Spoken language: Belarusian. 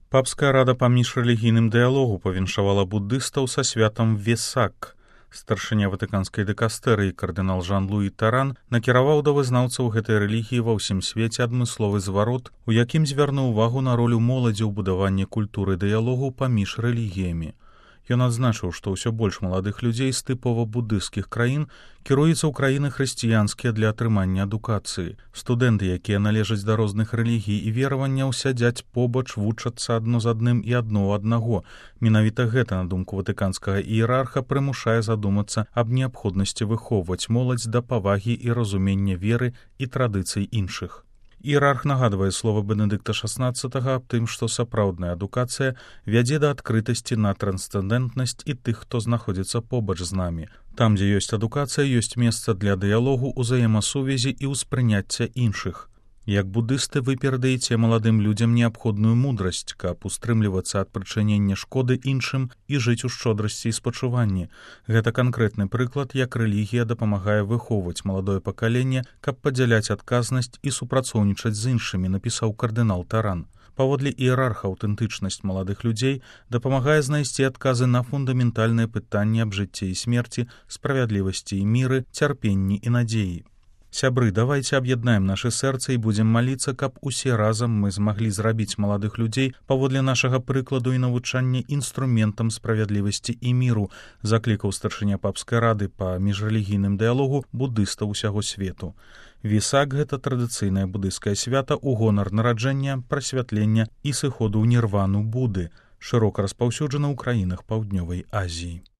Папская рада па міжрэлігійным дыялогу павіншавала буддыстаў са святам Весак. Старшыня ватыканскай дыкастэрыі кардынал Жан-Луі Таран накіраваў да вызнаўцаў гэтай рэлігіі ва ўсім свеце адмысловы зварот, у якім звярнуў увагу на ролю моладзі ў будаванні культуры дыялогу паміж рэлігіямі. Ён адзначыў, што ўсё больш маладых людзей з тыпова буддысцкіх краін кіруюцца ў краіны хрысціянскія для атрымання адукацыі. Студэнты, якія належаць да розных рэлігій і вераванняў, сядзяць побач, вучацца адно з адным і адно ў аднаго. Менавіта гэта, на думку ватыканскага іерарха, прымушае задумацца аб неабходнасці выхоўваць моладзь да павагі і разумення веры і традыцый іншых. Іерарх нагадвае слова Бенедыкта XVI аб тым, што сапраўдная адукацыя вядзе да адкрытасці на трансцэндэнтнасць і тых, хто знаходзіцца побач з намі. Там, дзе ёсць адукацыя, ёсць месца для дыялогу, узаемасувязі і ўспрыняцця іншых. Як буддысты вы перадаеце маладым людзям неабходную мудрасць, каб устрымлівацца ад прычынення шкоды іншым і жыць у шчодрасці і спачуванні. Гэта канкрэтны прыклад, як рэлігія дапамагае выхоўваць маладое пакаленне, каб падзяляць адказнасць і супрацоўнічаць з іншымі, напісаў кардынал Таран. Паводле іерарха аўтэнтычнасць маладых людзей дапамагае знайсці адказы на фундаментальныя пытанні аб жыцці і смерці, справядлівасці і міры, цярпенні і надзеі. Сябры, давайце аб'яднаем нашы сэрцы і будзем маліцца, каб усе разам мы змаглі зрабіць маладых людзей паводле нашага прыкладу і навучання інструментам справядлівасці і міру, заклікаў старшыня папскай рады па міжрэлігійным дыялогу буддыстаў усяго свету. Весак — гэта традыцыйнае буддысцкае свята ў гонар нараджэння, прасвятлення і сыходу ў нірвану Буды, шырока распаўсюджана ў краінах Паўднёвай Азіі.